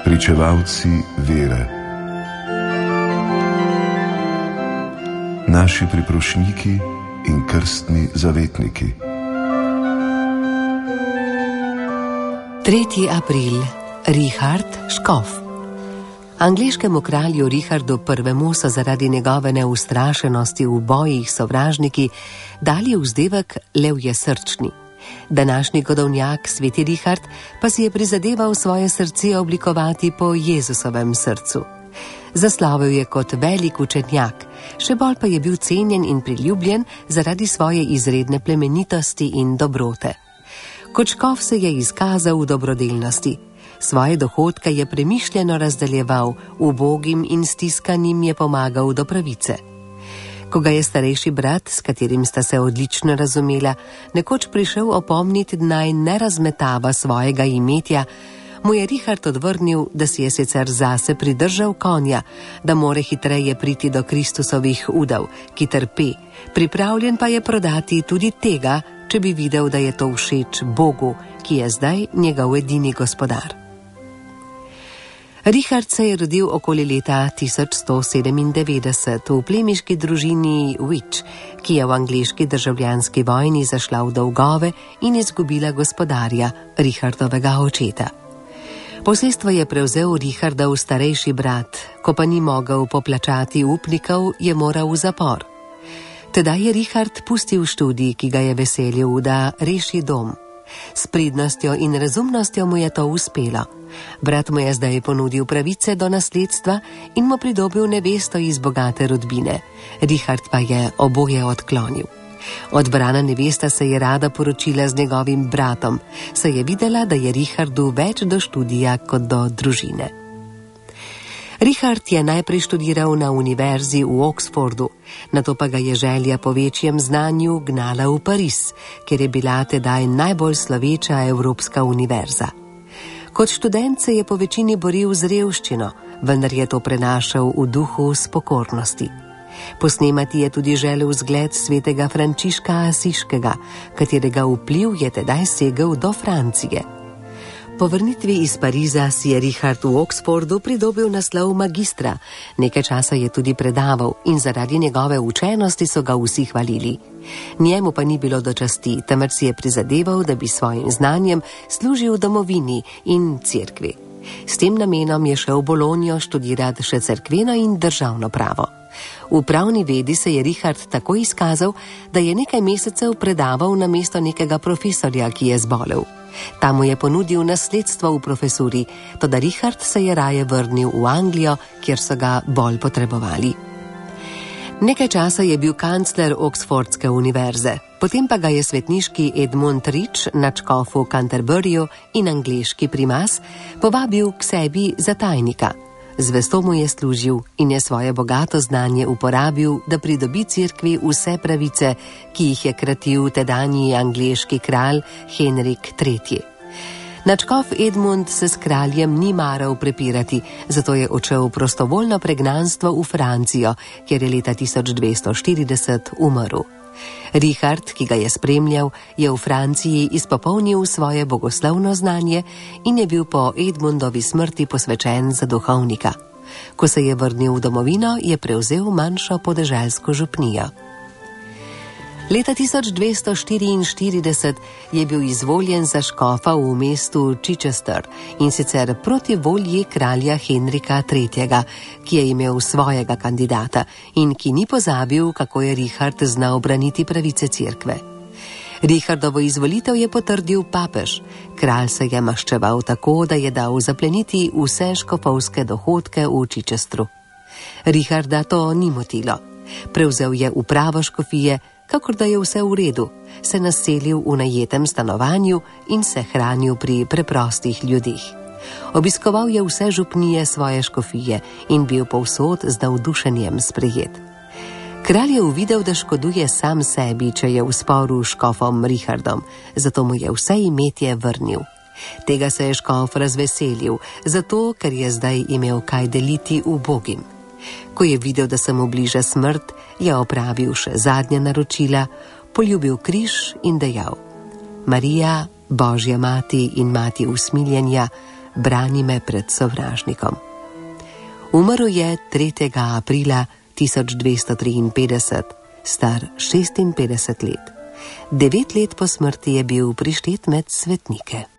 pričevalci vere, naši priprošniki in krstni zavetniki. 3. april. Richard Škof. Angleškemu kralju Richardu I. so zaradi njegove neustrašenosti v bojih s sovražniki dali vzdevek Levje srčni. Današnji godovnjak sveti Richard pa si je prizadeval svoje srce oblikovati po Jezusovem srcu. Zaslovel je kot velik učenjak, še bolj pa je bil cenjen in priljubljen zaradi svoje izredne plemenitosti in dobrote. Kot škof se je izkazal v dobrodelnosti. Svoje dohodke je premišljeno razdeljeval, ubogim in stiskanim je pomagal do pravice. Ko ga je starejši brat, s katerim sta se odlično razumela, nekoč prišel opomniti, naj ne razmetava svojega imetja, mu je Richard odvrnil, da si je sicer zase pridržal konja, da more hitreje priti do Kristusovih udov, ki trpe, pripravljen pa je prodati tudi tega, če bi videl, da je to všeč Bogu, ki je zdaj njegov edini gospodar. Richard se je rodil okoli leta 1197 v plemiški družini Witch, ki je v angleški državljanski vojni zašla v dolgove in izgubila gospodarja, Richardovega očeta. Posestvo je prevzel Richardov starejši brat, ko pa ni mogel poplačati upnikov, je moral v zapor. Tedaj je Richard pustil študij, ki ga je veselil, da reši dom. S pridnostjo in razumnostjo mu je to uspelo. Brat mu je zdaj ponudil pravice do nasledstva in mu pridobil nevesto iz bogate rodbine. Richard pa je oboje odklonil. Odbrana nevesta se je rada poročila z njegovim bratom, saj je videla, da je Richardu več do študija kot do družine. Richard je najprej študiral na univerzi v Oxfordu, nato pa ga je želja po večjem znanju gnala v Pariz, kjer je bila tedaj najbolj sloveča evropska univerza. Kot študent se je po večini boril z revščino, vendar je to prenašal v duhu spokornosti. Posnemati je tudi želel zgled svetega Frančiška Asiškega, katerega vpliv je tedaj segel do Francije. Po vrnitvi iz Pariza si je Richard v Oxfordu pridobil naslov magistra, nekaj časa je tudi predaval in zaradi njegove učenosti so ga vsi hvalili. Njemu pa ni bilo do časti, temveč si je prizadeval, da bi svojim znanjem služil domovini in cerkvi. S tem namenom je šel v Bologno študirati še cerkveno in državno pravo. V pravni vedi se je Richard tako izkazal, da je nekaj mesecev predaval namesto nekega profesorja, ki je zbolel. Ta mu je ponudil nasledstvo v profesuri, toda Richard se je raje vrnil v Anglijo, kjer so ga bolj potrebovali. Nekaj časa je bil kancler Oxfordske univerze, potem pa ga je svetniški Edmund Rich, nadškof v Canterburyju in angleški primas, povabil k sebi za tajnika. Zvesto mu je služil in je svoje bogato znanje uporabil, da pridobi cerkvi vse pravice, ki jih je kratil tedanji angleški kralj Henrik III. Nadškof Edmund se s kraljem ni maral prepirati, zato je odšel prostovoljno pregnanstvo v Francijo, kjer je leta 1240 umrl. Richard, ki ga je spremljal, je v Franciji izpopolnil svoje bogoslovno znanje in je bil po Edmundovi smrti posvečen za duhovnika. Ko se je vrnil v domovino, je prevzel manjšo podeželsko župnijo. Leta 1244 je bil izvoljen za škofa v mestu Chichester in sicer proti volji kralja Henrika III., ki je imel svojega kandidata in ki ni pozabil, kako je Richard znal braniti pravice cerkve. Richardovo izvolitev je potrdil papež. Kralj se je maščeval tako, da je dal zapleniti vse škofovske dohodke v Chichesteru. Richarda to ni motilo. Prevzel je upravo škofije, kakor da je vse v redu, se naselil v najetem stanovanju in se hranil pri preprostih ljudeh. Obiskoval je vse župnije svoje škofije in bil povsod z navdušenjem sprejet. Kralj je uvidel, da škoduje sam sebi, če je v sporu s škofom Richardom, zato mu je vse imetje vrnil. Tega se je škof razveselil, zato ker je zdaj imel kaj deliti ubogim. Ko je videl, da se mu bliža smrt, je opravil še zadnja naročila, poljubil križ in dejal: Marija, Božja mati in mati usmiljenja, brani me pred sovražnikom. Umrl je 3. aprila 1253, star 56 let. 9 let po smrti je bil prištet med svetnike.